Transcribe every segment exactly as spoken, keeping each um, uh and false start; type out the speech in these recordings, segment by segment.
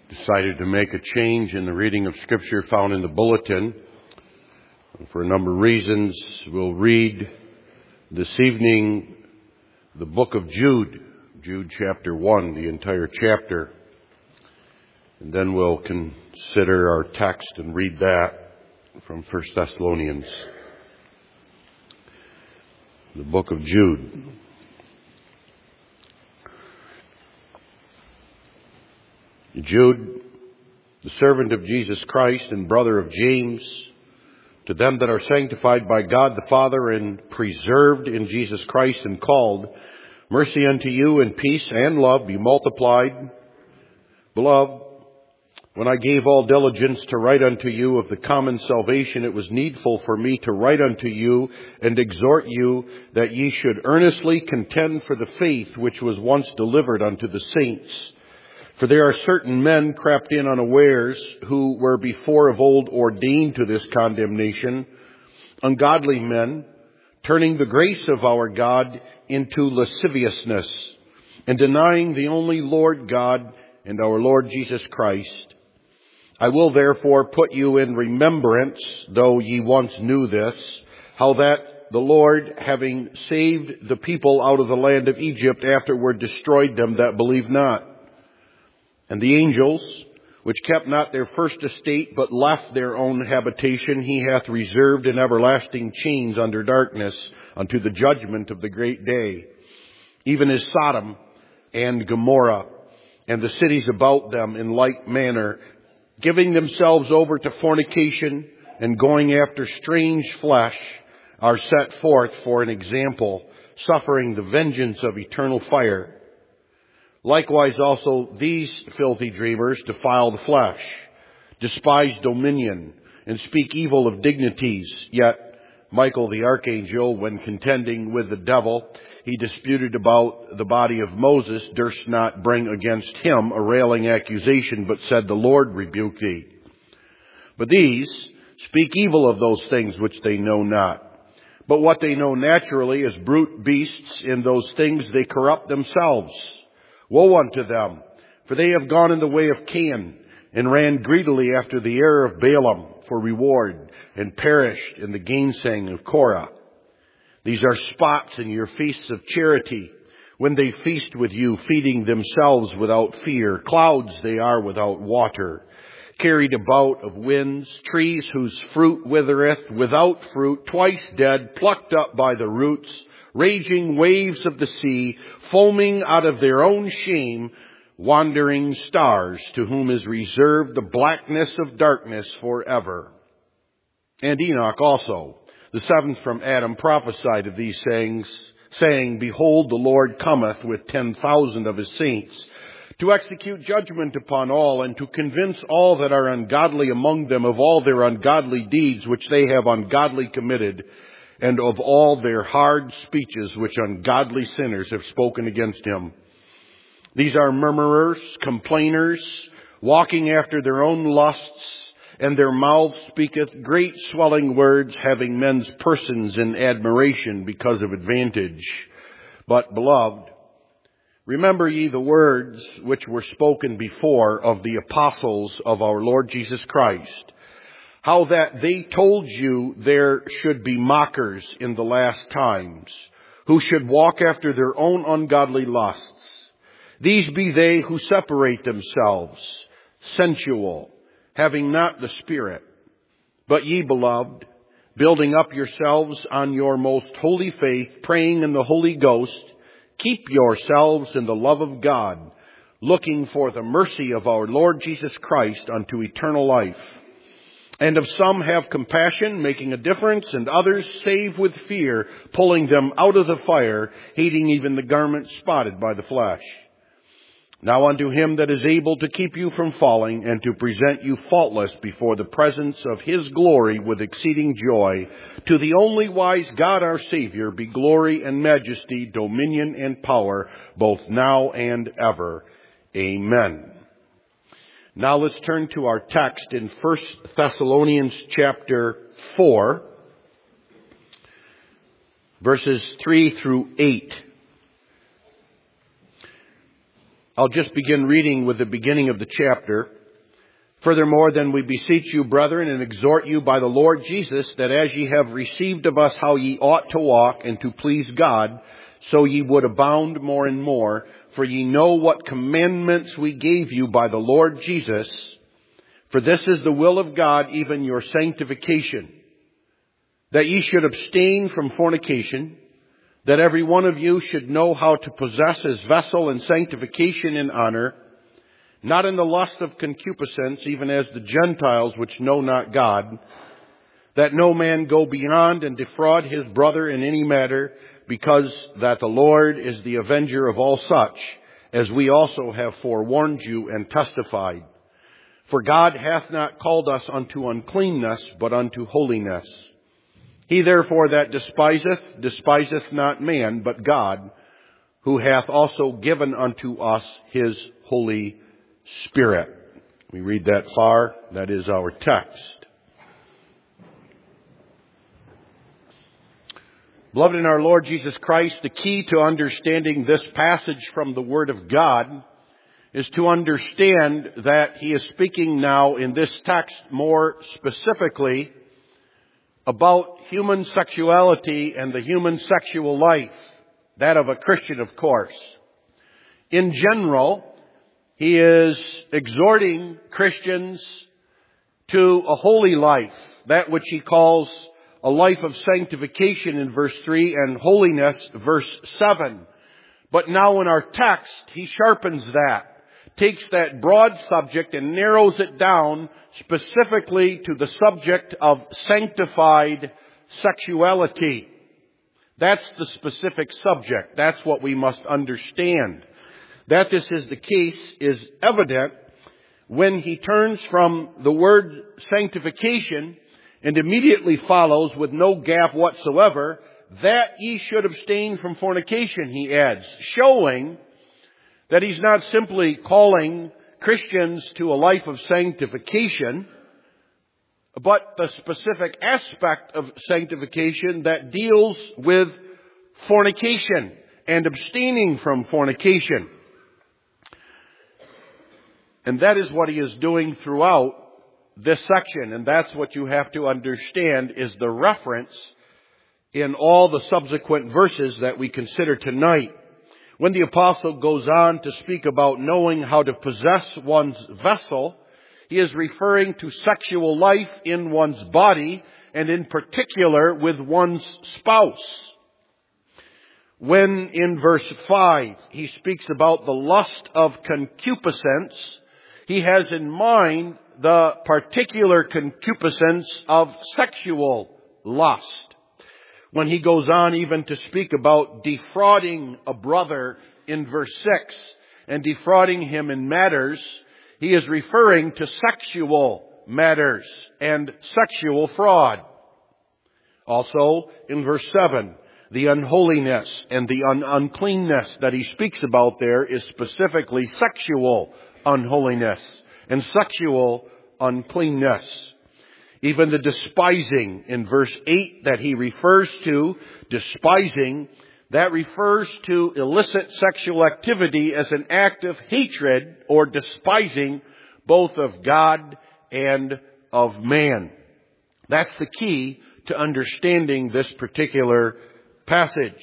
decided to make a change in the reading of Scripture found in the bulletin. For a number of reasons, we'll read this evening the book of Jude, Jude chapter one, the entire chapter. And then we'll consider our text and read that from First Thessalonians, the book of Jude. Jude, the servant of Jesus Christ and brother of James, to them that are sanctified by God the Father and preserved in Jesus Christ and called, mercy unto you and peace and love be multiplied. Beloved, when I gave all diligence to write unto you of the common salvation, it was needful for me to write unto you and exhort you that ye should earnestly contend for the faith which was once delivered unto the saints. For there are certain men crept in unawares, who were before of old ordained to this condemnation, ungodly men, turning the grace of our God into lasciviousness, and denying the only Lord God and our Lord Jesus Christ. I will therefore put you in remembrance, though ye once knew this, how that the Lord, having saved the people out of the land of Egypt, afterward destroyed them that believed not. And the angels, which kept not their first estate, but left their own habitation, he hath reserved in everlasting chains under darkness unto the judgment of the great day. Even as Sodom and Gomorrah and the cities about them in like manner, giving themselves over to fornication and going after strange flesh, are set forth for an example, suffering the vengeance of eternal fire. Likewise also these filthy dreamers defile the flesh, despise dominion, and speak evil of dignities. Yet Michael the archangel, when contending with the devil, he disputed about the body of Moses, durst not bring against him a railing accusation, but said, the Lord rebuke thee. But these speak evil of those things which they know not. But what they know naturally as brute beasts, in those things they corrupt themselves. Woe unto them, for they have gone in the way of Cain, and ran greedily after the error of Balaam for reward, and perished in the gainsaying of Korah. These are spots in your feasts of charity, when they feast with you, feeding themselves without fear. Clouds they are without water, carried about of winds, trees whose fruit withereth, without fruit, twice dead, plucked up by the roots, raging waves of the sea, foaming out of their own shame, wandering stars, to whom is reserved the blackness of darkness forever. And Enoch also, the seventh from Adam, prophesied of these sayings, saying, behold, the Lord cometh with ten thousand of his saints, to execute judgment upon all, and to convince all that are ungodly among them of all their ungodly deeds which they have ungodly committed, and of all their hard speeches which ungodly sinners have spoken against him. These are murmurers, complainers, walking after their own lusts, and their mouth speaketh great swelling words, having men's persons in admiration because of advantage. But, beloved, remember ye the words which were spoken before of the apostles of our Lord Jesus Christ, how that they told you there should be mockers in the last times, who should walk after their own ungodly lusts. These be they who separate themselves, sensual, having not the Spirit. But ye, beloved, building up yourselves on your most holy faith, praying in the Holy Ghost, keep yourselves in the love of God, looking for the mercy of our Lord Jesus Christ unto eternal life. And of some have compassion, making a difference, and others save with fear, pulling them out of the fire, hating even the garment spotted by the flesh. Now unto him that is able to keep you from falling, and to present you faultless before the presence of his glory with exceeding joy, to the only wise God our Savior, be glory and majesty, dominion and power, both now and ever. Amen. Now let's turn to our text in First Thessalonians chapter four, verses three through eight. I'll just begin reading with the beginning of the chapter. Furthermore, then we beseech you, brethren, and exhort you by the Lord Jesus, that as ye have received of us how ye ought to walk and to please God, so ye would abound more and more. For ye know what commandments we gave you by the Lord Jesus. For this is the will of God, even your sanctification, that ye should abstain from fornication, that every one of you should know how to possess his vessel in sanctification and honor, not in the lust of concupiscence, even as the Gentiles which know not God, that no man go beyond and defraud his brother in any matter, because that the Lord is the avenger of all such, as we also have forewarned you and testified. For God hath not called us unto uncleanness, but unto holiness. He therefore that despiseth, despiseth not man, but God, who hath also given unto us his Holy Spirit. We read that far. That is our text. Beloved in our Lord Jesus Christ, the key to understanding this passage from the Word of God is to understand that he is speaking now in this text more specifically about human sexuality and the human sexual life, that of a Christian, of course. In general, he is exhorting Christians to a holy life, that which he calls a life of sanctification in verse three and holiness, verse seven. But now in our text, he sharpens that, takes that broad subject and narrows it down specifically to the subject of sanctified sexuality. That's the specific subject. That's what we must understand. That this is the case is evident when he turns from the word sanctification and immediately follows with no gap whatsoever, that ye should abstain from fornication, he adds, showing that he's not simply calling Christians to a life of sanctification, but the specific aspect of sanctification that deals with fornication and abstaining from fornication. And that is what he is doing throughout this section. And that's what you have to understand is the reference in all the subsequent verses that we consider tonight. When the apostle goes on to speak about knowing how to possess one's vessel, he is referring to sexual life in one's body and in particular with one's spouse. When in verse five he speaks about the lust of concupiscence, he has in mind the particular concupiscence of sexual lust. When he goes on even to speak about defrauding a brother in verse six and defrauding him in matters, he is referring to sexual matters and sexual fraud. Also in verse seven, the unholiness and the un- uncleanness that he speaks about there is specifically sexual unholiness and sexual uncleanness. Even the despising in verse eight that he refers to, despising, that refers to illicit sexual activity as an act of hatred or despising both of God and of man. That's the key to understanding this particular passage.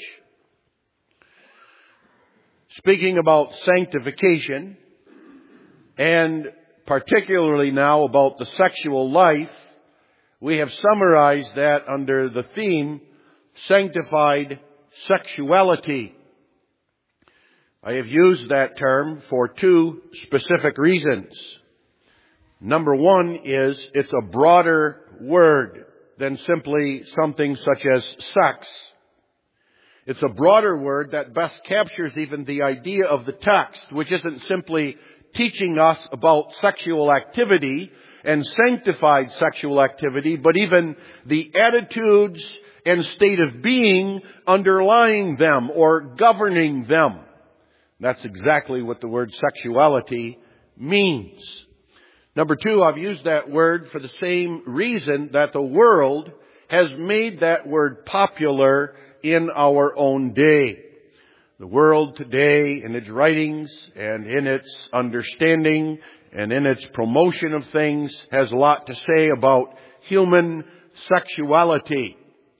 Speaking about sanctification, and particularly now about the sexual life, we have summarized that under the theme, sanctified sexuality. I have used that term for two specific reasons. Number one is it's a broader word than simply something such as sex. It's a broader word that best captures even the idea of the text, which isn't simply teaching us about sexual activity and sanctified sexual activity, but even the attitudes and state of being underlying them or governing them. That's exactly what the word sexuality means. Number two, I've used that word for the same reason that the world has made that word popular in our own day. The world today, in its writings and in its understanding and in its promotion of things, has a lot to say about human sexuality.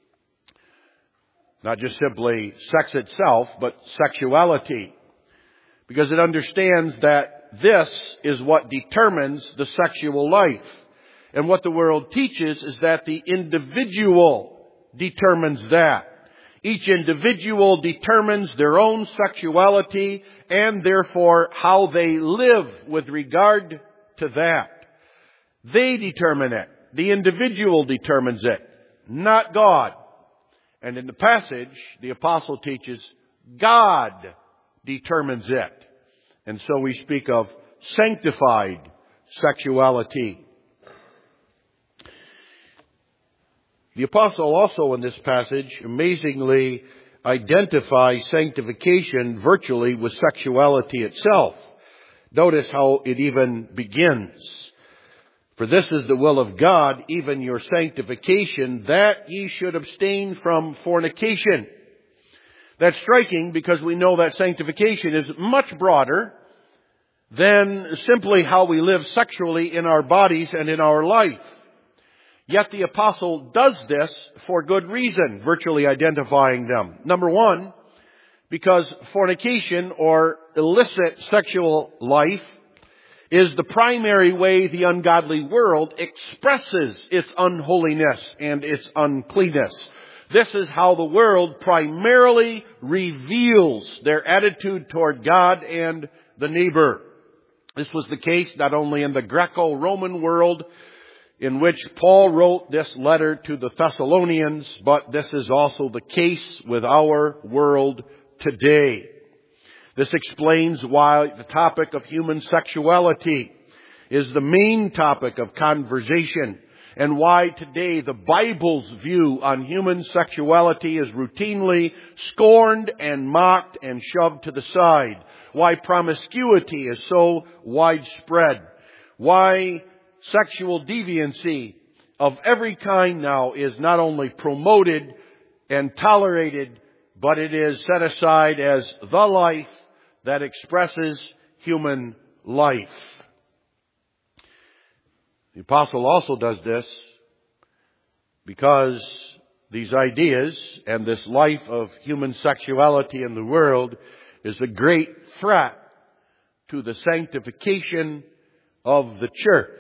Not just simply sex itself, but sexuality. Because it understands that this is what determines the sexual life. And what the world teaches is that the individual determines that. Each individual determines their own sexuality and therefore how they live with regard to that. They determine it. The individual determines it, not God. And in the passage, the apostle teaches God determines it. And so we speak of sanctified sexuality. The apostle also in this passage amazingly identifies sanctification virtually with sexuality itself. Notice how it even begins. For this is the will of God, even your sanctification, that ye should abstain from fornication. That's striking because we know that sanctification is much broader than simply how we live sexually in our bodies and in our life. Yet the apostle does this for good reason, virtually identifying them. Number one, because fornication or illicit sexual life is the primary way the ungodly world expresses its unholiness and its uncleanness. This is how the world primarily reveals their attitude toward God and the neighbor. This was the case not only in the Greco-Roman world, in which Paul wrote this letter to the Thessalonians, but this is also the case with our world today. This explains why the topic of human sexuality is the main topic of conversation, and why today the Bible's view on human sexuality is routinely scorned and mocked and shoved to the side. Why promiscuity is so widespread. Why sexual deviancy of every kind now is not only promoted and tolerated, but it is set aside as the life that expresses human life. The apostle also does this because these ideas and this life of human sexuality in the world is a great threat to the sanctification of the church.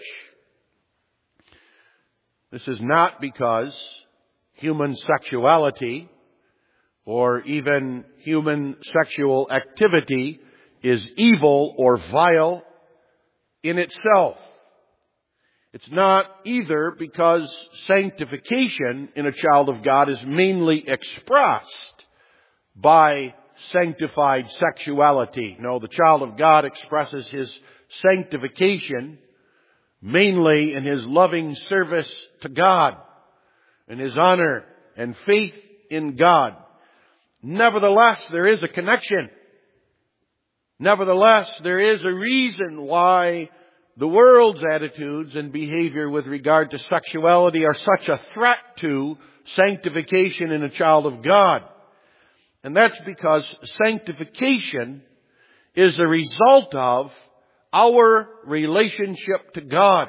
This is not because human sexuality or even human sexual activity is evil or vile in itself. It's not either because sanctification in a child of God is mainly expressed by sanctified sexuality. No, the child of God expresses his sanctification mainly in his loving service to God, in his honor and faith in God. Nevertheless, there is a connection. Nevertheless, there is a reason why the world's attitudes and behavior with regard to sexuality are such a threat to sanctification in a child of God. And that's because sanctification is a result of our relationship to God.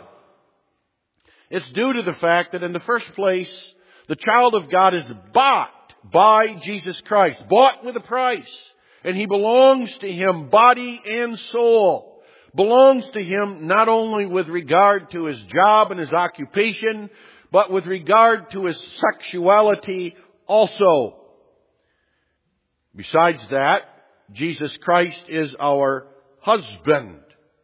It's due to the fact that in the first place, the child of God is bought by Jesus Christ, bought with a price. And he belongs to Him body and soul. Belongs to Him not only with regard to his job and his occupation, but with regard to his sexuality also. Besides that, Jesus Christ is our husband.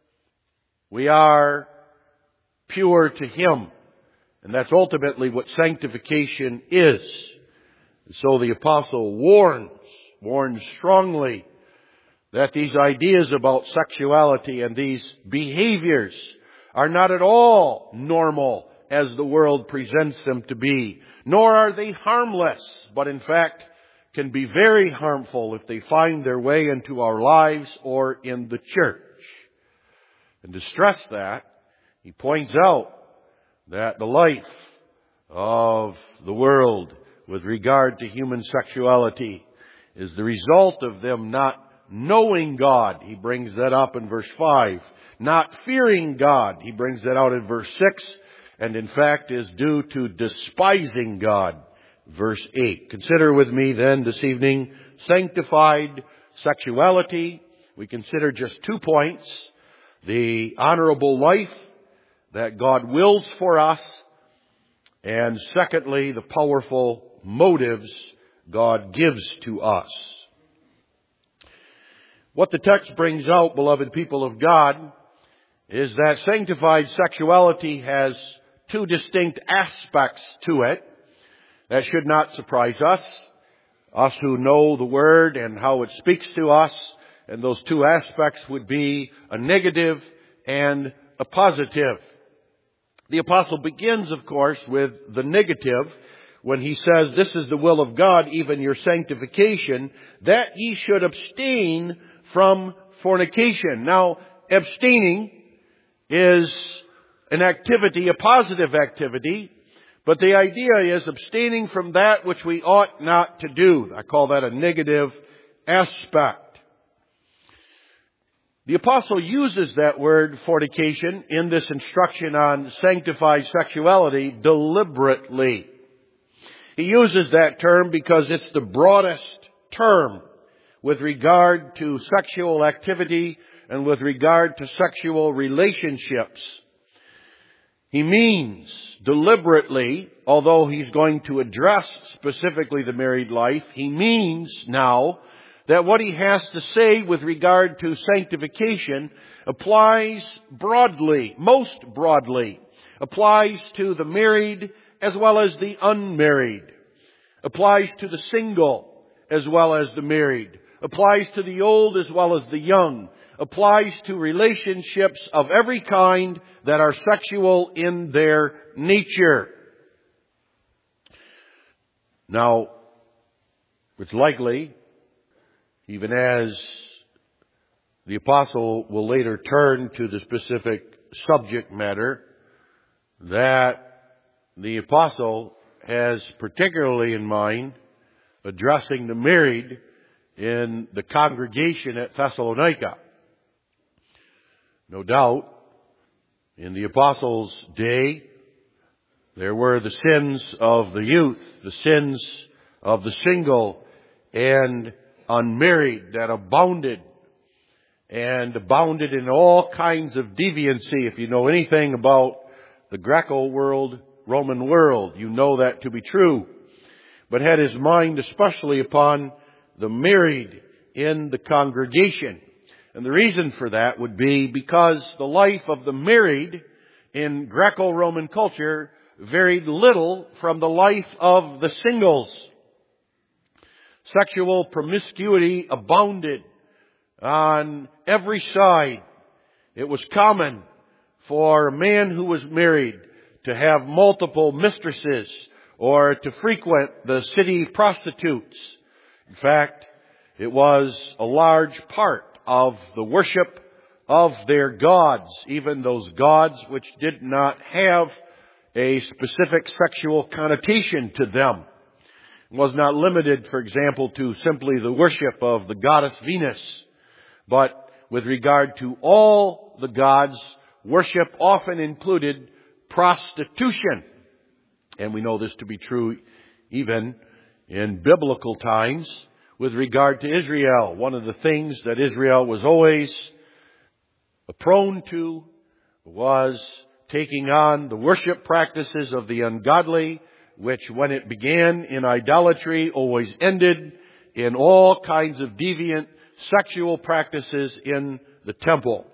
We are pure to Him. And that's ultimately what sanctification is. And so the apostle warns, warns strongly that these ideas about sexuality and these behaviors are not at all normal as the world presents them to be. Nor are they harmless, but in fact can be very harmful if they find their way into our lives or in the church. And to stress that, he points out that the life of the world with regard to human sexuality is the result of them not knowing God. He brings that up in verse five. Not fearing God. He brings that out in verse six. And in fact is due to despising God. Verse eight. Consider with me then this evening sanctified sexuality. We consider just two points. The honorable life that God wills for us. And secondly, the powerful motives God gives to us. What the text brings out, beloved people of God, is that sanctified sexuality has two distinct aspects to it. That should not surprise us, us who know the Word and how it speaks to us. And those two aspects would be a negative and a positive. The apostle begins, of course, with the negative when he says, this is the will of God, even your sanctification, that ye should abstain from fornication. Now, abstaining is an activity, a positive activity, but the idea is abstaining from that which we ought not to do. I call that a negative aspect. The apostle uses that word fornication in this instruction on sanctified sexuality deliberately. He uses that term because it's the broadest term with regard to sexual activity and with regard to sexual relationships. He means deliberately, although he's going to address specifically the married life, he means now that what he has to say with regard to sanctification applies broadly, most broadly, applies to the married as well as the unmarried, applies to the single as well as the married, applies to the old as well as the young, applies to relationships of every kind that are sexual in their nature. Now, it's likely, even as the apostle will later turn to the specific subject matter, that the apostle has particularly in mind addressing the married in the congregation at Thessalonica. No doubt, in the apostles' day, there were the sins of the youth, the sins of the single and unmarried that abounded, and abounded in all kinds of deviancy. If you know anything about the Greco world, Roman world, you know that to be true. But had his mind especially upon the married in the congregation. And the reason for that would be because the life of the married in Greco-Roman culture varied little from the life of the singles. Sexual promiscuity abounded on every side. It was common for a man who was married to have multiple mistresses or to frequent the city prostitutes. In fact, it was a large part of the worship of their gods, even those gods which did not have a specific sexual connotation to them. It was not limited, for example, to simply the worship of the goddess Venus, but with regard to all the gods, worship often included prostitution. And we know this to be true even in biblical times with regard to Israel. One of the things that Israel was always prone to was taking on the worship practices of the ungodly, which when it began in idolatry always ended in all kinds of deviant sexual practices in the temple.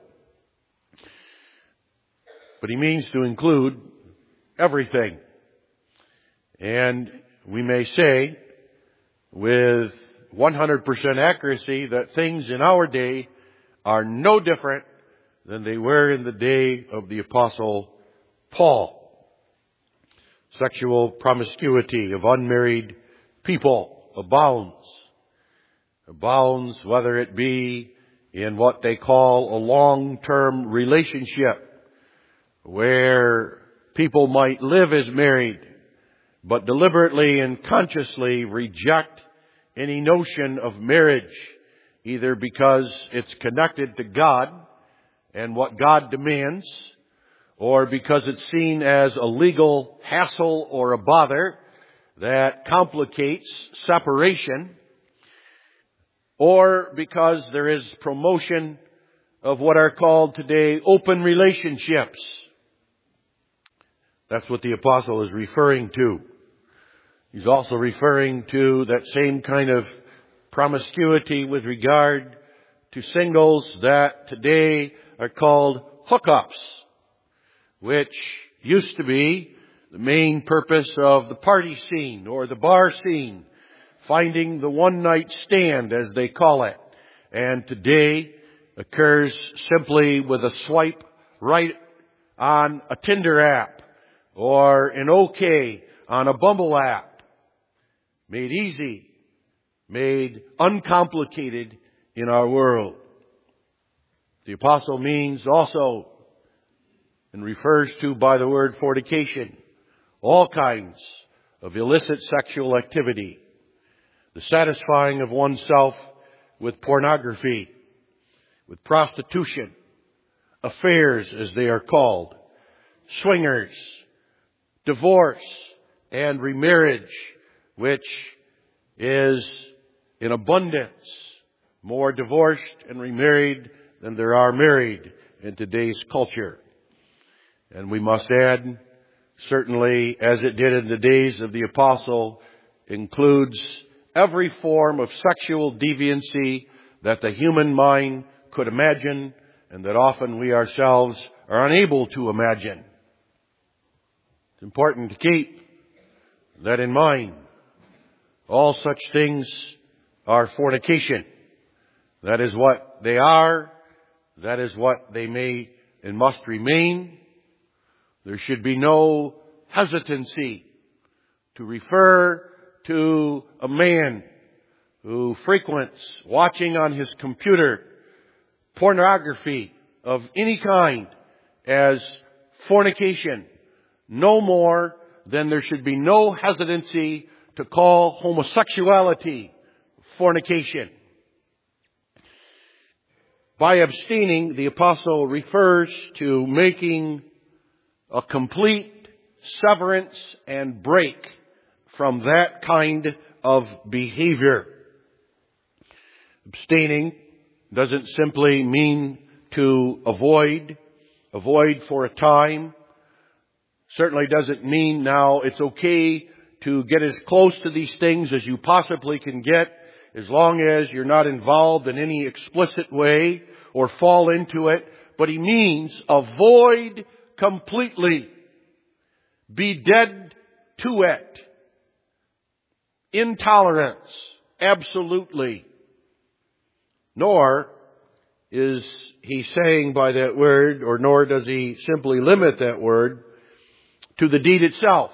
But he means to include everything. And we may say with one hundred percent accuracy that things in our day are no different than they were in the day of the Apostle Paul. Sexual promiscuity of unmarried people abounds. Abounds whether it be in what they call a long-term relationship where people might live as married but deliberately and consciously reject any notion of marriage, either because it's connected to God and what God demands, or because it's seen as a legal hassle or a bother that complicates separation, or because there is promotion of what are called today open relationships. That's what the apostle is referring to. He's also referring to that same kind of promiscuity with regard to singles that today are called hookups, which used to be the main purpose of the party scene or the bar scene, finding the one-night stand, as they call it, and today occurs simply with a swipe right on a Tinder app or an OK on a Bumble app. Made easy, made uncomplicated in our world. The apostle means also, and refers to by the word fornication, all kinds of illicit sexual activity, the satisfying of oneself with pornography, with prostitution, affairs as they are called, swingers, divorce, and remarriage, which is in abundance, more divorced and remarried than there are married in today's culture. And we must add, certainly as it did in the days of the apostle, includes every form of sexual deviancy that the human mind could imagine and that often we ourselves are unable to imagine. It's important to keep that in mind. All such things are fornication. That is what they are. That is what they may and must remain. There should be no hesitancy to refer to a man who frequents watching on his computer pornography of any kind as fornication, no more than there should be no hesitancy to call homosexuality fornication. By abstaining, the apostle refers to making a complete severance and break from that kind of behavior. Abstaining doesn't simply mean to avoid, avoid for a time. Certainly doesn't mean now it's okay to get as close to these things as you possibly can get, as long as you're not involved in any explicit way or fall into it. But he means avoid completely. Be dead to it. Intolerance. Absolutely. Nor is he saying by that word, or nor does he simply limit that word to the deed itself,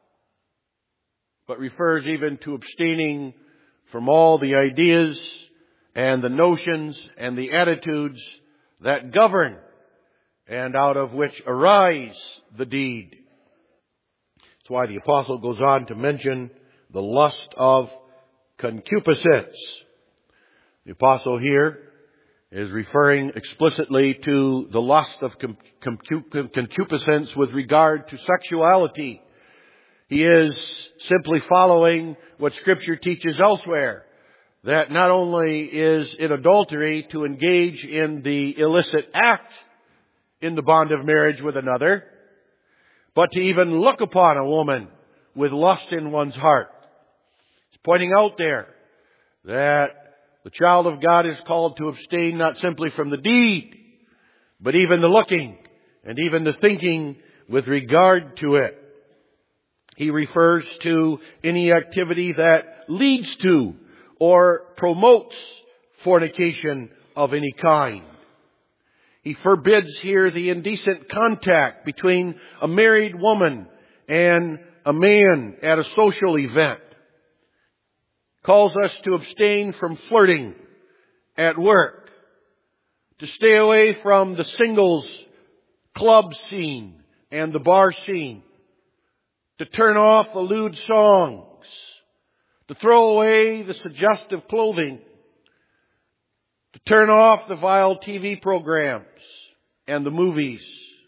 but refers even to abstaining from all the ideas and the notions and the attitudes that govern and out of which arise the deed. That's why the apostle goes on to mention the lust of concupiscence. The apostle here is referring explicitly to the lust of concupiscence with regard to sexuality. He is simply following what Scripture teaches elsewhere, that not only is it adultery to engage in the illicit act in the bond of marriage with another, but to even look upon a woman with lust in one's heart. He's pointing out there that the child of God is called to abstain not simply from the deed, but even the looking and even the thinking with regard to it. He refers to any activity that leads to or promotes fornication of any kind. He forbids here the indecent contact between a married woman and a man at a social event. Calls us to abstain from flirting at work, to stay away from the singles club scene and the bar scene, to turn off the lewd songs, to throw away the suggestive clothing, to turn off the vile T V programs and the movies,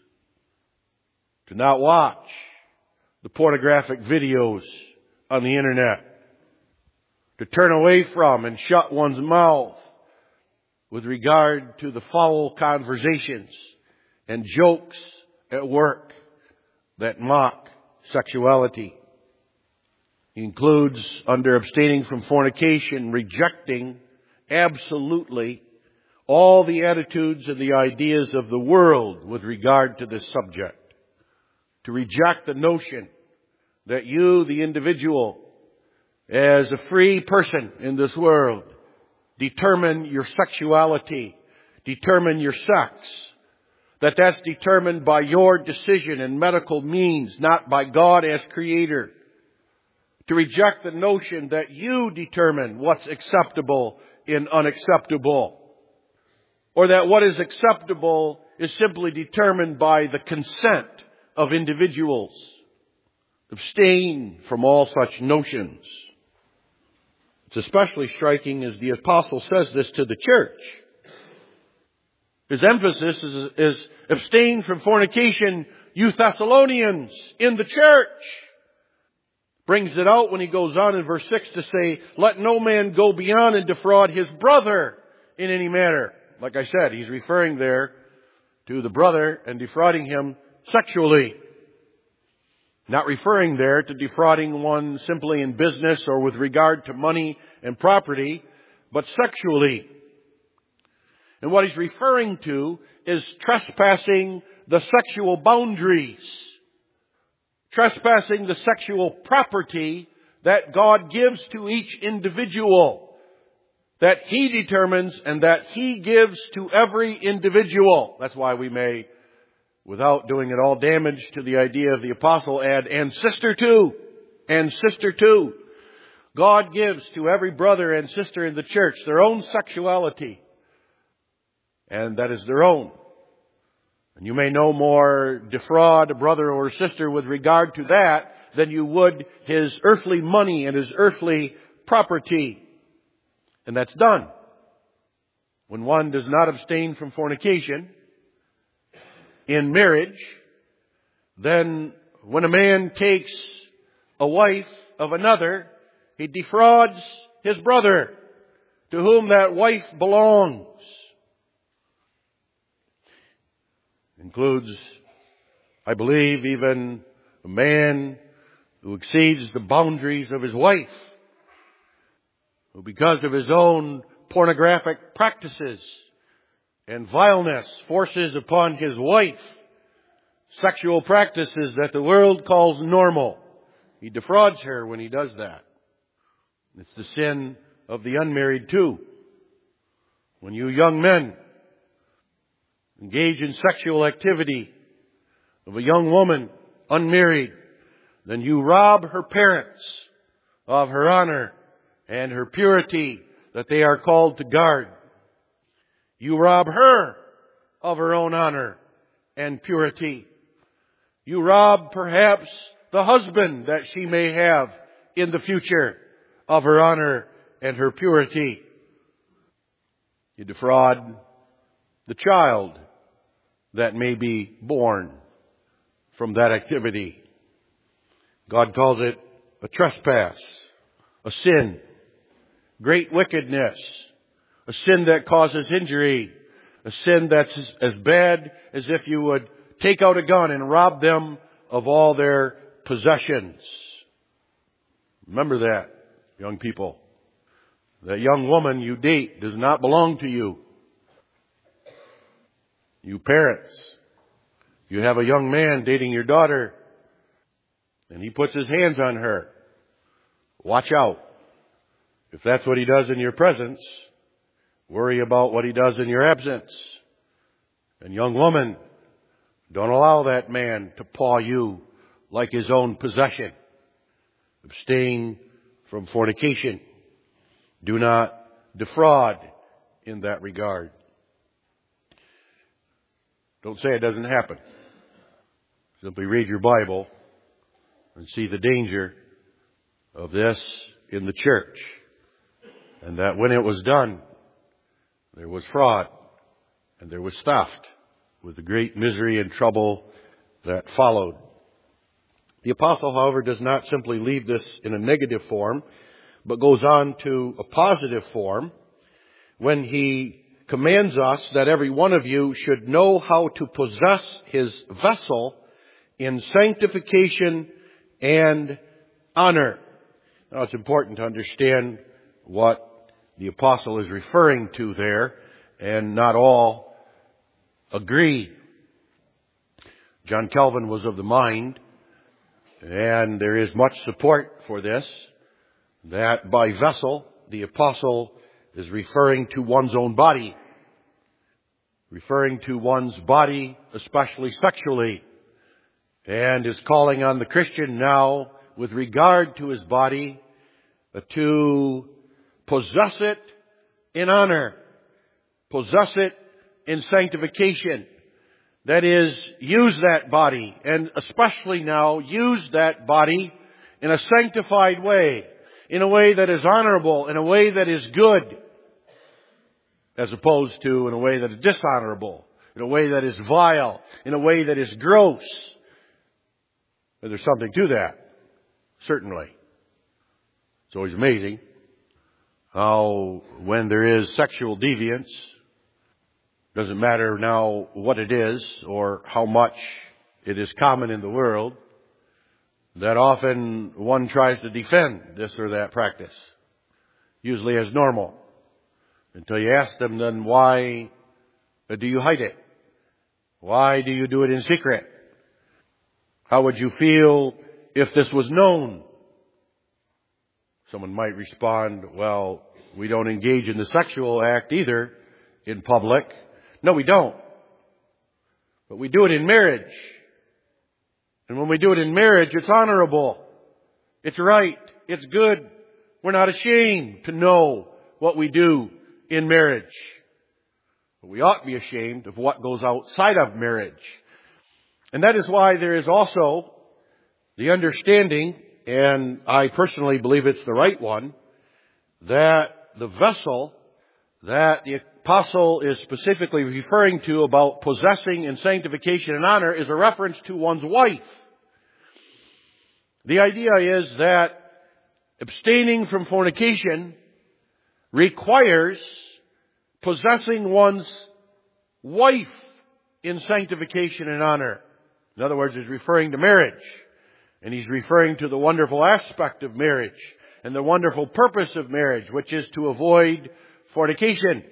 to not watch the pornographic videos on the internet, to turn away from and shut one's mouth with regard to the foul conversations and jokes at work that mock sexuality. He includes, under abstaining from fornication, rejecting absolutely all the attitudes and the ideas of the world with regard to this subject. To reject the notion that you, the individual, as a free person in this world, determine your sexuality, determine your sex, that that's determined by your decision and medical means, not by God as creator. To reject the notion that you determine what's acceptable and unacceptable, or that what is acceptable is simply determined by the consent of individuals. Abstain from all such notions. It's especially striking as the apostle says this to the church. His emphasis is, is abstain from fornication, you Thessalonians, in the church. Brings it out when he goes on in verse six to say, let no man go beyond and defraud his brother in any manner. Like I said, he's referring there to the brother and defrauding him sexually. Not referring there to defrauding one simply in business or with regard to money and property, but sexually. And what he's referring to is trespassing the sexual boundaries. Trespassing the sexual property that God gives to each individual. That He determines and that He gives to every individual. That's why we may, without doing it all damage to the idea of the apostle, add, and sister too. And sister too. God gives to every brother and sister in the church their own sexuality. And that is their own. And you may no more defraud a brother or sister with regard to that than you would his earthly money and his earthly property. And that's done. When one does not abstain from fornication in marriage, then when a man takes a wife of another, he defrauds his brother to whom that wife belongs. Includes, I believe, even a man who exceeds the boundaries of his wife, who because of his own pornographic practices and vileness forces upon his wife sexual practices that the world calls normal. He defrauds her when he does that. It's the sin of the unmarried too. When you young men engage in sexual activity of a young woman, unmarried, then you rob her parents of her honor and her purity that they are called to guard. You rob her of her own honor and purity. You rob perhaps the husband that she may have in the future of her honor and her purity. You defraud the child that may be born from that activity. God calls it a trespass, a sin, great wickedness, a sin that causes injury, a sin that's as bad as if you would take out a gun and rob them of all their possessions. Remember that, young people. That young woman you date does not belong to you. You parents, you have a young man dating your daughter, and he puts his hands on her. Watch out. If that's what he does in your presence, worry about what he does in your absence. And young woman, don't allow that man to paw you like his own possession. Abstain from fornication. Do not defraud in that regard. Don't say it doesn't happen. Simply read your Bible and see the danger of this in the church. And that when it was done, there was fraud and there was theft, with the great misery and trouble that followed. The apostle, however, does not simply leave this in a negative form, but goes on to a positive form when he commands us that every one of you should know how to possess his vessel in sanctification and honor. Now, it's important to understand what the apostle is referring to there, and not all agree. John Calvin was of the mind, and there is much support for this, that by vessel, the apostle is referring to one's own body, referring to one's body, especially sexually, and is calling on the Christian now, with regard to his body, to possess it in honor, possess it in sanctification. That is, use that body, and especially now, use that body in a sanctified way, in a way that is honorable, in a way that is good, as opposed to in a way that is dishonorable, in a way that is vile, in a way that is gross. And there's something to that, certainly. It's always amazing how when there is sexual deviance, doesn't matter now what it is or how much it is common in the world, that often one tries to defend this or that practice, usually as normal, until you ask them, then why do you hide it? Why do you do it in secret? How would you feel if this was known? Someone might respond, well, we don't engage in the sexual act either in public. No, we don't. But we do it in marriage. And when we do it in marriage, it's honorable. It's right. It's good. We're not ashamed to know what we do in marriage. But we ought to be ashamed of what goes outside of marriage. And that is why there is also the understanding, and I personally believe it's the right one, that the vessel that the apostle is specifically referring to about possessing in sanctification and honor is a reference to one's wife. The idea is that abstaining from fornication requires possessing one's wife in sanctification and honor. In other words, he's referring to marriage. And he's referring to the wonderful aspect of marriage and the wonderful purpose of marriage, which is to avoid fornication.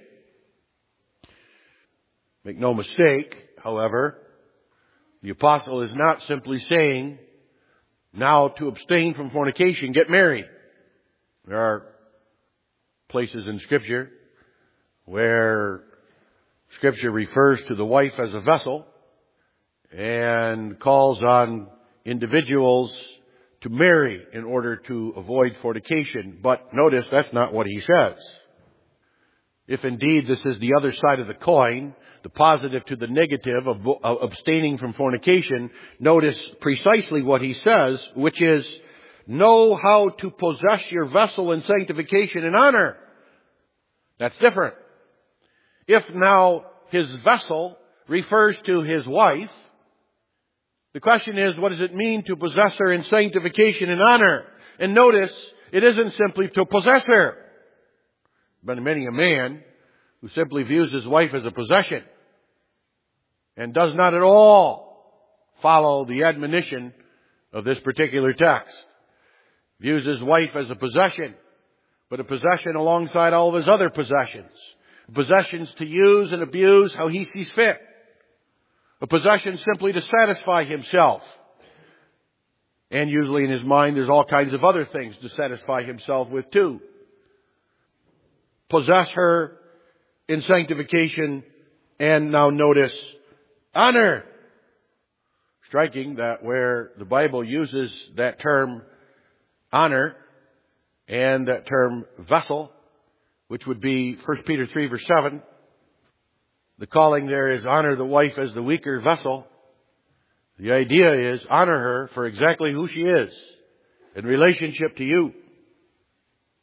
Make no mistake, however, the apostle is not simply saying, now to abstain from fornication, get married. There are places in Scripture where Scripture refers to the wife as a vessel and calls on individuals to marry in order to avoid fornication. But notice that's not what he says. If indeed this is the other side of the coin, the positive to the negative of, of abstaining from fornication, notice precisely what he says, which is, know how to possess your vessel in sanctification and honor. That's different. If now his vessel refers to his wife, the question is, what does it mean to possess her in sanctification and honor? And notice, it isn't simply to possess her. But many a man who simply views his wife as a possession and does not at all follow the admonition of this particular text. Views his wife as a possession, but a possession alongside all of his other possessions. Possessions to use and abuse how he sees fit. A possession simply to satisfy himself. And usually in his mind there's all kinds of other things to satisfy himself with too. Possess her in sanctification and now notice, honor. Striking that where the Bible uses that term honor and that term vessel, which would be First Peter three verse seven, the calling there is honor the wife as the weaker vessel. The idea is honor her for exactly who she is in relationship to you.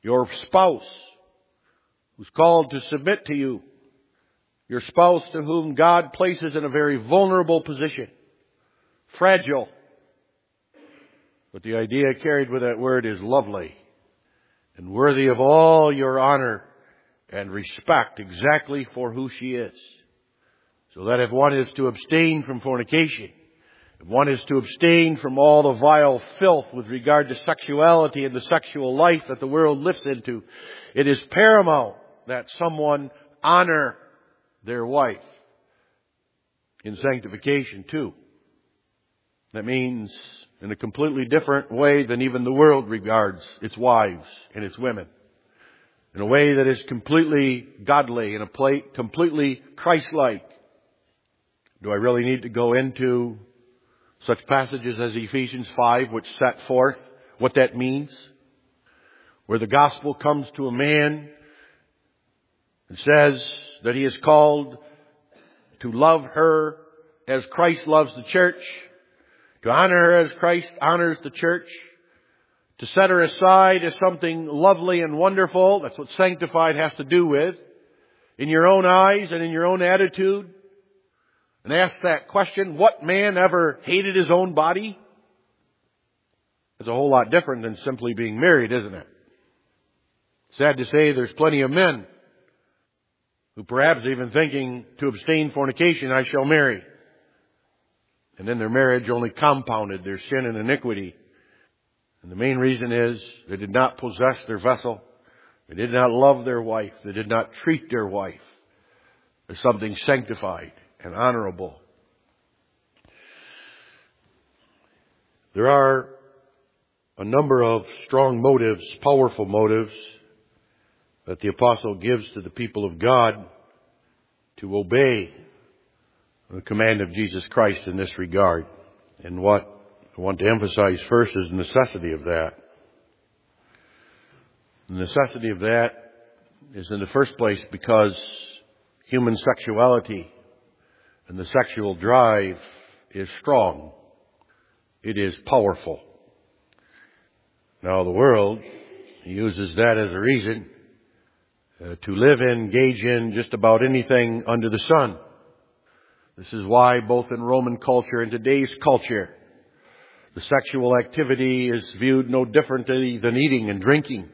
Your spouse, who's called to submit to you. Your spouse to whom God places in a very vulnerable position. Fragile. But the idea carried with that word is lovely and worthy of all your honor and respect exactly for who she is. So that if one is to abstain from fornication, if one is to abstain from all the vile filth with regard to sexuality and the sexual life that the world lifts into, it is paramount that someone honor their wife in sanctification too. That means in a completely different way than even the world regards its wives and its women. In a way that is completely godly, in a play, completely Christ-like. Do I really need to go into such passages as Ephesians five, which set forth what that means? Where the gospel comes to a man and says that he is called to love her as Christ loves the church, to honor her as Christ honors the church, to set her aside as something lovely and wonderful. That's what sanctified has to do with. In your own eyes and in your own attitude. And ask that question, what man ever hated his own body? It's a whole lot different than simply being married, isn't it? Sad to say, there's plenty of men who perhaps even thinking to abstain fornication, I shall marry. And then their marriage only compounded their sin and iniquity. And the main reason is they did not possess their vessel. They did not love their wife. They did not treat their wife as something sanctified and honorable. There are a number of strong motives, powerful motives, that the apostle gives to the people of God to obey the command of Jesus Christ in this regard. And what I want to emphasize first is the necessity of that. The necessity of that is in the first place because human sexuality and the sexual drive is strong. It is powerful. Now the world uses that as a reason uh, to live in, engage in just about anything under the sun. This is why both in Roman culture and today's culture, the sexual activity is viewed no differently than eating and drinking.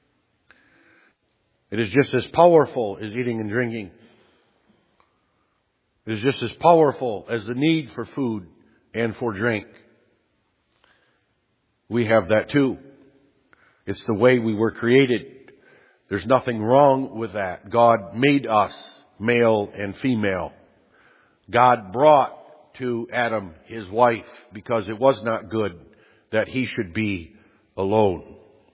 It is just as powerful as eating and drinking. It is just as powerful as the need for food and for drink. We have that too. It's the way we were created. There's nothing wrong with that. God made us male and female. God brought to Adam his wife because it was not good that he should be alone.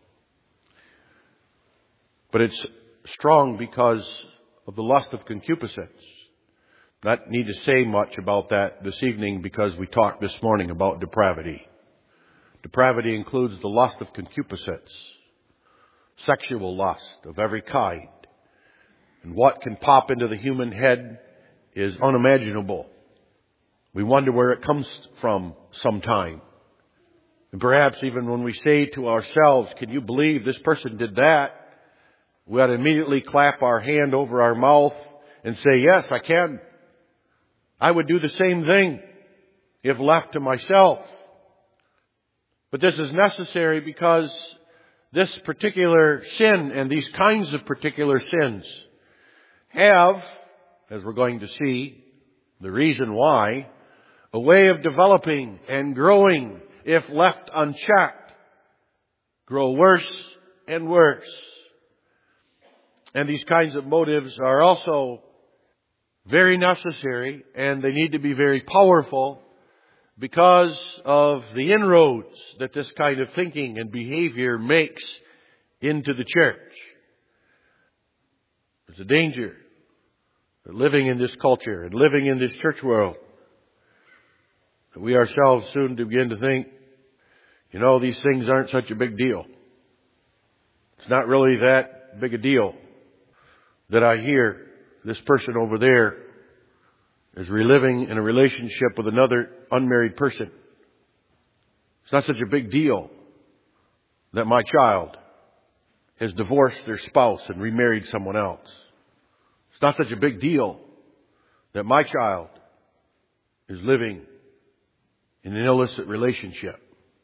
But it's strong because of the lust of concupiscence. Not need to say much about that this evening because we talked this morning about depravity. Depravity includes the lust of concupiscence, sexual lust of every kind. And what can pop into the human head is unimaginable. We wonder where it comes from sometime. And perhaps even when we say to ourselves, can you believe this person did that? We ought to immediately clap our hand over our mouth and say, yes, I can. I would do the same thing if left to myself. But this is necessary because this particular sin and these kinds of particular sins have, as we're going to see, the reason why, a way of developing and growing, if left unchecked, grow worse and worse. And these kinds of motives are also very necessary, and they need to be very powerful because of the inroads that this kind of thinking and behavior makes into the church. There's a danger that living in this culture and living in this church world, that we ourselves soon to begin to think, you know, these things aren't such a big deal. It's not really that big a deal that I hear this person over there is reliving in a relationship with another unmarried person. It's not such a big deal that my child has divorced their spouse and remarried someone else. It's not such a big deal that my child is living in an illicit relationship.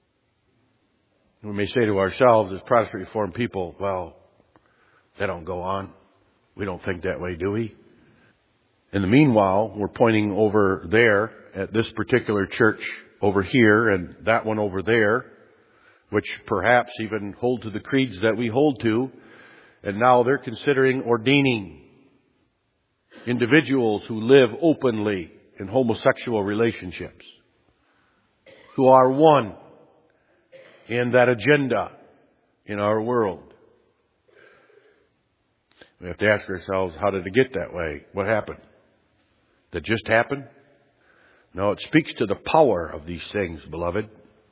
We may say to ourselves as Protestant Reformed people, well, they don't go on. We don't think that way, do we? In the meanwhile, we're pointing over there at this particular church over here and that one over there, which perhaps even hold to the creeds that we hold to, and now they're considering ordaining individuals who live openly in homosexual relationships, who are one in that agenda in our world. We have to ask ourselves, how did it get that way? What happened? That just happened? No, it speaks to the power of these things, beloved.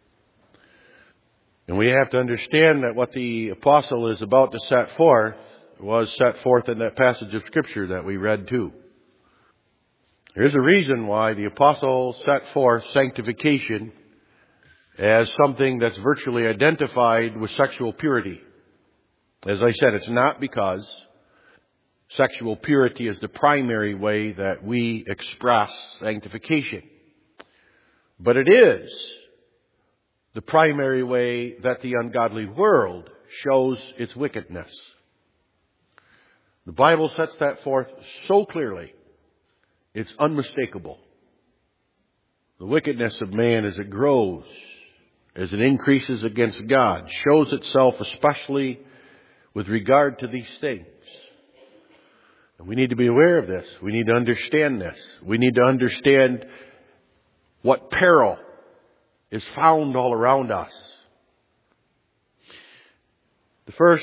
And we have to understand that what the apostle is about to set forth was set forth in that passage of Scripture that we read too. There's a reason why the apostle set forth sanctification as something that's virtually identified with sexual purity. As I said, it's not because sexual purity is the primary way that we express sanctification, but it is the primary way that the ungodly world shows its wickedness. The Bible sets that forth so clearly, it's unmistakable. The wickedness of man as it grows, as it increases against God, shows itself especially with regard to these things. And we need to be aware of this. We need to understand this. We need to understand what peril is found all around us. The first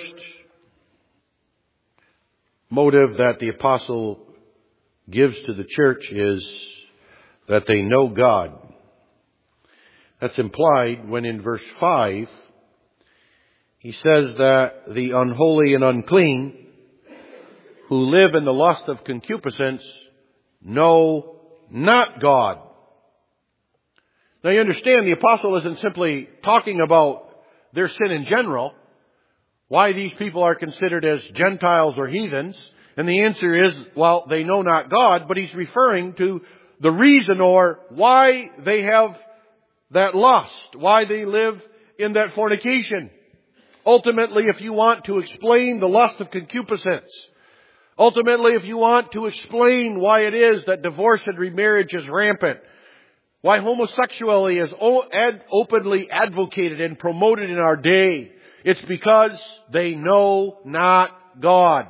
motive that the apostle gives to the church is that they know God. That's implied when in verse five he says that the unholy and unclean who live in the lust of concupiscence know not God. Now you understand the apostle isn't simply talking about their sin in general, why these people are considered as Gentiles or heathens. And the answer is, well, they know not God, but he's referring to the reason or why they have that lust, why they live in that fornication. Ultimately, if you want to explain the lust of concupiscence, ultimately, if you want to explain why it is that divorce and remarriage is rampant, why homosexuality is openly advocated and promoted in our day, it's because they know not God.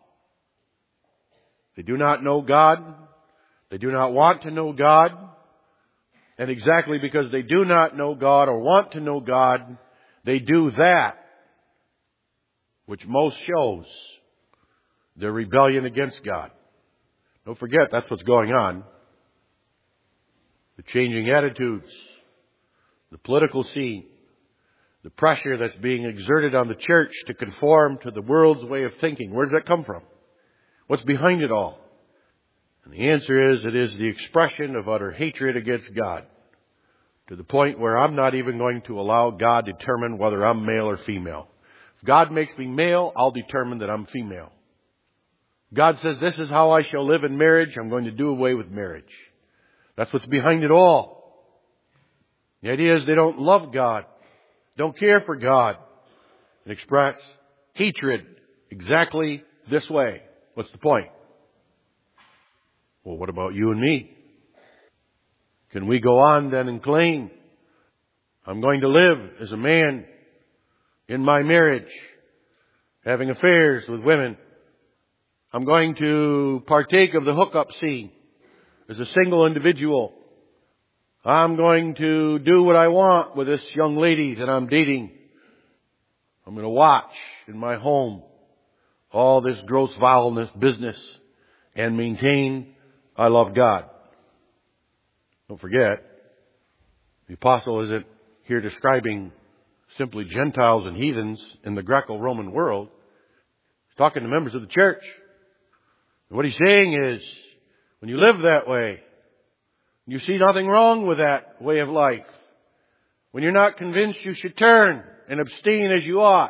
They do not know God. They do not want to know God. And exactly because they do not know God or want to know God, they do that which most shows their rebellion against God. Don't forget, that's what's going on. The changing attitudes, the political scene, the pressure that's being exerted on the church to conform to the world's way of thinking. Where does that come from? What's behind it all? And the answer is, it is the expression of utter hatred against God, to the point where I'm not even going to allow God to determine whether I'm male or female. If God makes me male, I'll determine that I'm female. God says, this is how I shall live in marriage. I'm going to do away with marriage. That's what's behind it all. The idea is they don't love God, don't care for God, and express hatred exactly this way. What's the point? Well, what about you and me? Can we go on then and claim, I'm going to live as a man in my marriage, having affairs with women. I'm going to partake of the hookup scene as a single individual. I'm going to do what I want with this young lady that I'm dating. I'm going to watch in my home all this gross vileness business and maintain I love God. Don't forget, the apostle isn't here describing simply Gentiles and heathens in the Greco-Roman world. He's talking to members of the church. And what he's saying is, when you live that way, you see nothing wrong with that way of life. When you're not convinced you should turn and abstain as you ought,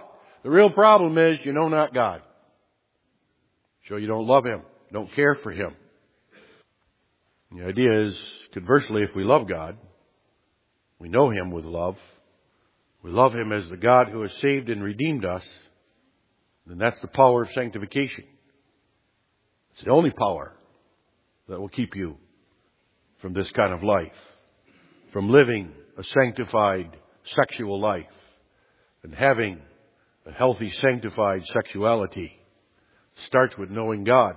The real problem is you know not God. So you don't love Him, don't care for Him. The idea is, conversely, if we love God, we know Him with love, we love Him as the God who has saved and redeemed us, then that's the power of sanctification. It's the only power that will keep you from this kind of life, from living a sanctified sexual life and having a healthy sanctified sexuality. It starts with knowing God.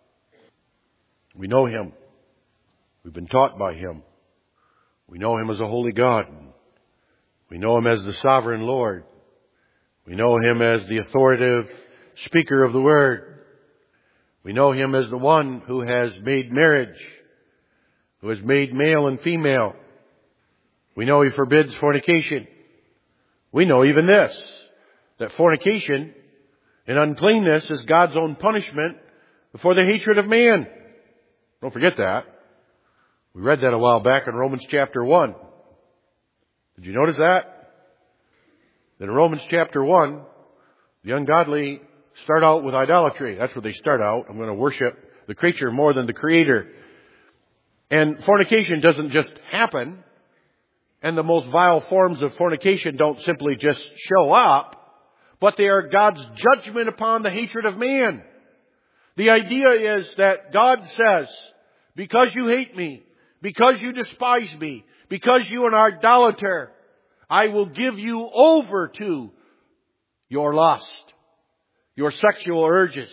We know Him. We've been taught by Him. We know Him as a holy God. We know Him as the sovereign Lord. We know Him as the authoritative speaker of the Word. We know Him as the one who has made marriage, who has made male and female. We know He forbids fornication. We know even this, that fornication and uncleanness is God's own punishment for the hatred of man. Don't forget that. We read that a while back in Romans chapter one. Did you notice that? That in Romans chapter one, the ungodly start out with idolatry. That's where they start out. I'm going to worship the creature more than the Creator. And fornication doesn't just happen. And the most vile forms of fornication don't simply just show up. But they are God's judgment upon the hatred of man. The idea is that God says, because you hate me, because you despise me, because you are an idolater, I will give you over to your lust, your sexual urges.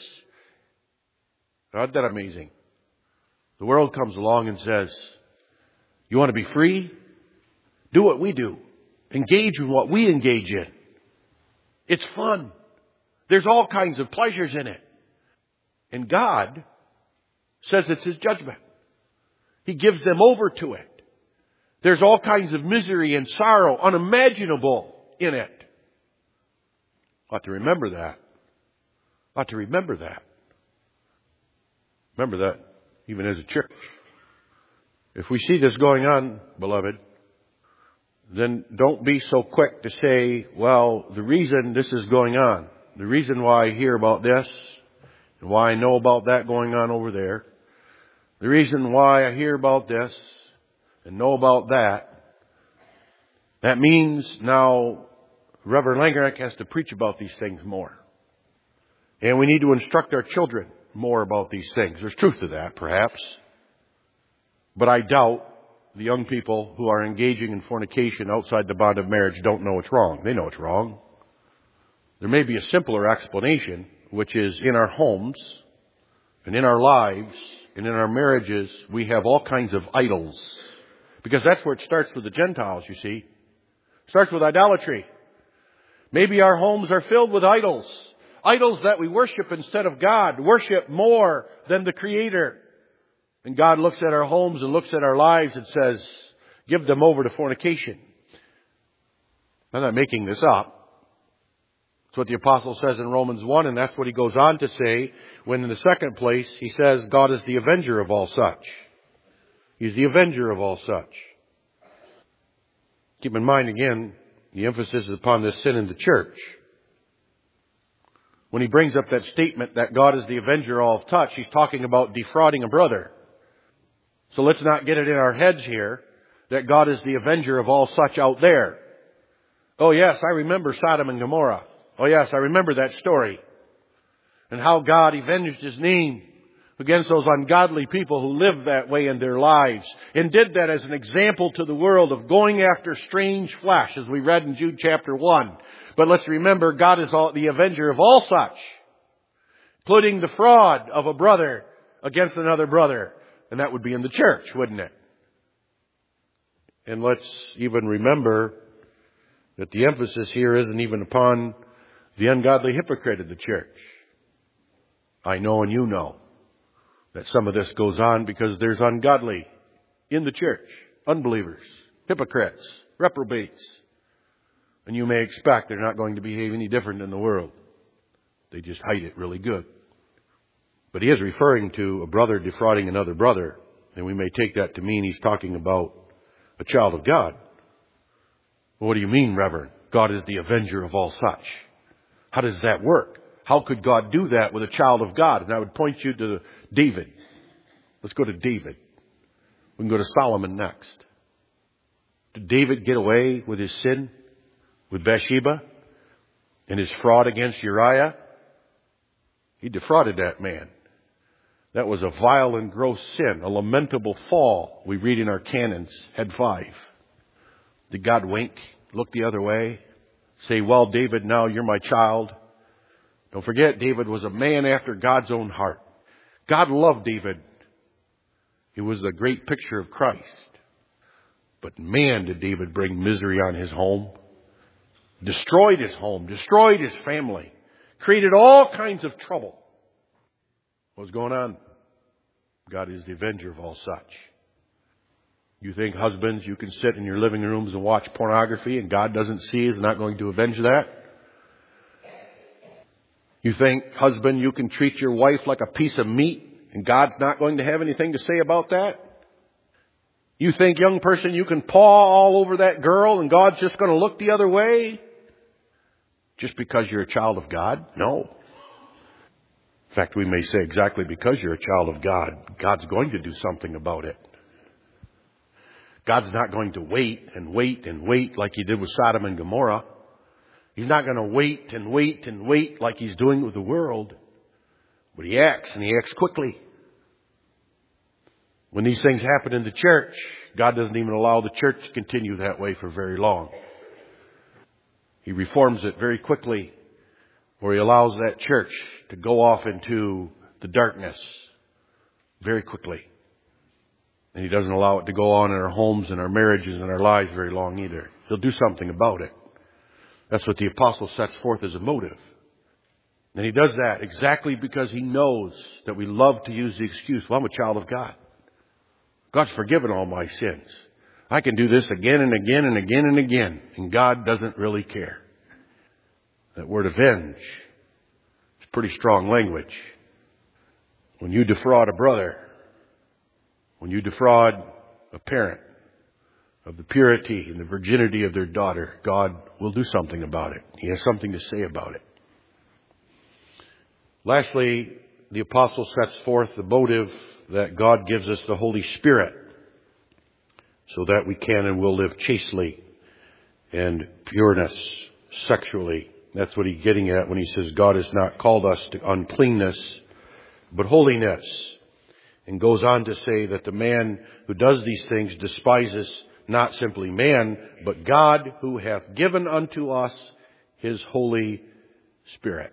Isn't that amazing? The world comes along and says, you want to be free? Do what we do. Engage in what we engage in. It's fun. There's all kinds of pleasures in it. And God says it's His judgment. He gives them over to it. There's all kinds of misery and sorrow unimaginable in it. Ought to remember that. Ought to remember that. Remember that even as a church. If we see this going on, beloved, then don't be so quick to say, well, the reason this is going on, the reason why I hear about this, and why I know about that going on over there, the reason why I hear about this and know about that, that means now Reverend Langerick has to preach about these things more. And we need to instruct our children more about these things. There's truth to that, perhaps. But I doubt the young people who are engaging in fornication outside the bond of marriage don't know it's wrong. They know it's wrong. There may be a simpler explanation, which is in our homes and in our lives and in our marriages, we have all kinds of idols. Because that's where it starts with the Gentiles, you see. It starts with idolatry. Maybe our homes are filled with idols. Idols that we worship instead of God. Worship more than the Creator. And God looks at our homes and looks at our lives and says, give them over to fornication. I'm not making this up. That's what the apostle says in Romans one, and that's what he goes on to say when in the second place he says God is the avenger of all such. He's the avenger of all such. Keep in mind again, the emphasis is upon this sin in the church. When he brings up that statement that God is the avenger of all such, he's talking about defrauding a brother. So let's not get it in our heads here that God is the avenger of all such out there. Oh yes, I remember Sodom and Gomorrah. Oh yes, I remember that story. And how God avenged His name against those ungodly people who lived that way in their lives. And did that as an example to the world of going after strange flesh, as we read in Jude chapter one. But let's remember, God is all, the avenger of all such. Including the fraud of a brother against another brother. And that would be in the church, wouldn't it? And let's even remember that the emphasis here isn't even upon the ungodly hypocrite of the church. I know and you know that some of this goes on because there's ungodly in the church. Unbelievers, hypocrites, reprobates. And you may expect they're not going to behave any different in the world. They just hide it really good. But he is referring to a brother defrauding another brother. And we may take that to mean he's talking about a child of God. Well, what do you mean, Reverend? God is the avenger of all such. How does that work? How could God do that with a child of God? And I would point you to David. Let's go to David. We can go to Solomon next. Did David get away with his sin with Bathsheba and his fraud against Uriah? He defrauded that man. That was a vile and gross sin, a lamentable fall, we read in our canons, head five. Did God wink, look the other way, say, well, David, now you're my child? Don't forget, David was a man after God's own heart. God loved David. He was the great picture of Christ. But man, did David bring misery on his home. Destroyed his home, destroyed his family, created all kinds of trouble. What's going on? God is the avenger of all such. You think, husbands, you can sit in your living rooms and watch pornography and God doesn't see, is not going to avenge that? You think, husband, you can treat your wife like a piece of meat and God's not going to have anything to say about that? You think, young person, you can paw all over that girl and God's just going to look the other way? Just because you're a child of God? No. In fact, we may say exactly because you're a child of God, God's going to do something about it. God's not going to wait and wait and wait like He did with Sodom and Gomorrah. He's not going to wait and wait and wait like He's doing with the world. But He acts, and He acts quickly. When these things happen in the church, God doesn't even allow the church to continue that way for very long. He reforms it very quickly, or He allows that church to go off into the darkness very quickly. And He doesn't allow it to go on in our homes and our marriages and our lives very long either. He'll do something about it. That's what the apostle sets forth as a motive. And he does that exactly because he knows that we love to use the excuse, well, I'm a child of God. God's forgiven all my sins. I can do this again and again and again and again. And God doesn't really care. That word avenge is pretty strong language. When you defraud a brother, when you defraud a parent of the purity and the virginity of their daughter, God will do something about it. He has something to say about it. Lastly, the apostle sets forth the motive that God gives us the Holy Spirit so that we can and will live chastely and pureness sexually. That's what he's getting at when he says God has not called us to uncleanness, but holiness. And goes on to say that the man who does these things despises not simply man, but God who hath given unto us His Holy Spirit.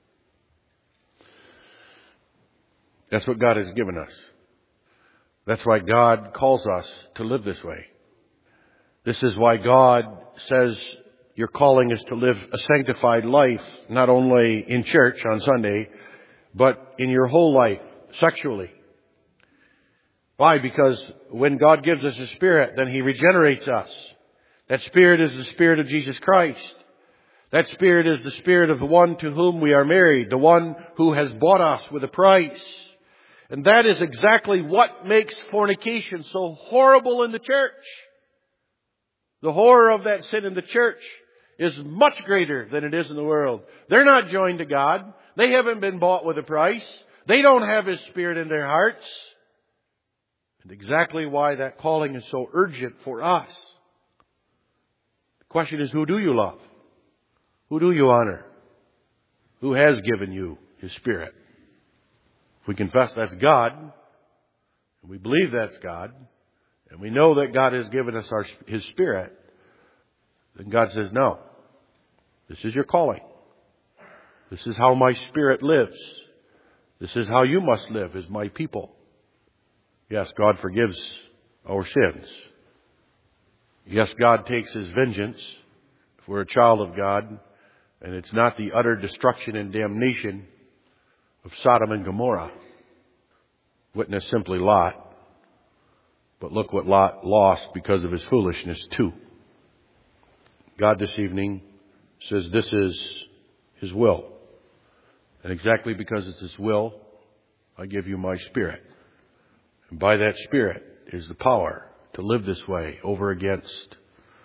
That's what God has given us. That's why God calls us to live this way. This is why God says your calling is to live a sanctified life, not only in church on Sunday, but in your whole life, sexually. Why? Because when God gives us His Spirit, then He regenerates us. That Spirit is the Spirit of Jesus Christ. That Spirit is the Spirit of the one to whom we are married, the one who has bought us with a price. And that is exactly what makes fornication so horrible in the church. The horror of that sin in the church is much greater than it is in the world. They're not joined to God. They haven't been bought with a price. They don't have His Spirit in their hearts. And exactly why that calling is so urgent for us. The question is, who do you love? Who do you honor? Who has given you His Spirit? If we confess that's God, and we believe that's God, and we know that God has given us our, His Spirit, then God says, no, this is your calling. This is how my Spirit lives. This is how you must live as my people. Yes, God forgives our sins. Yes, God takes His vengeance if we're a child of God, and it's not the utter destruction and damnation of Sodom and Gomorrah. Witness simply Lot. But look what Lot lost because of his foolishness too. God this evening says this is His will. And exactly because it's His will, I give you my Spirit. And by that Spirit is the power to live this way over against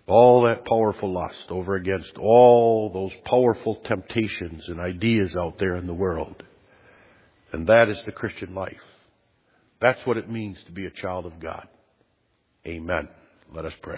all that powerful lust, over against all those powerful temptations and ideas out there in the world. And that is the Christian life. That's what it means to be a child of God. Amen. Let us pray.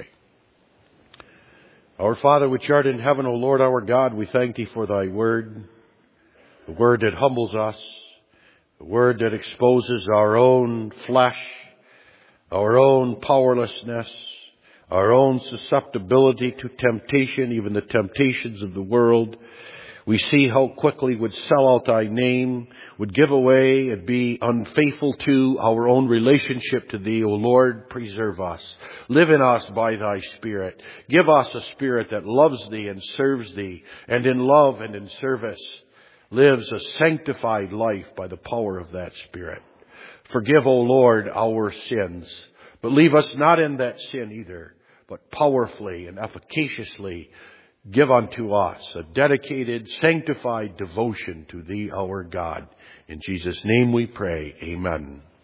Our Father which art in heaven, O Lord our God, we thank Thee for Thy word, the word that humbles us, the word that exposes our own flesh, our own powerlessness, our own susceptibility to temptation, even the temptations of the world. We see how quickly would sell out Thy name, would give away and be unfaithful to our own relationship to Thee. O Lord, preserve us. Live in us by Thy Spirit. Give us a spirit that loves Thee and serves Thee, and in love and in service lives a sanctified life by the power of that Spirit. Forgive, O Lord, our sins, but leave us not in that sin either, but powerfully and efficaciously give unto us a dedicated, sanctified devotion to Thee, our God. In Jesus' name we pray. Amen.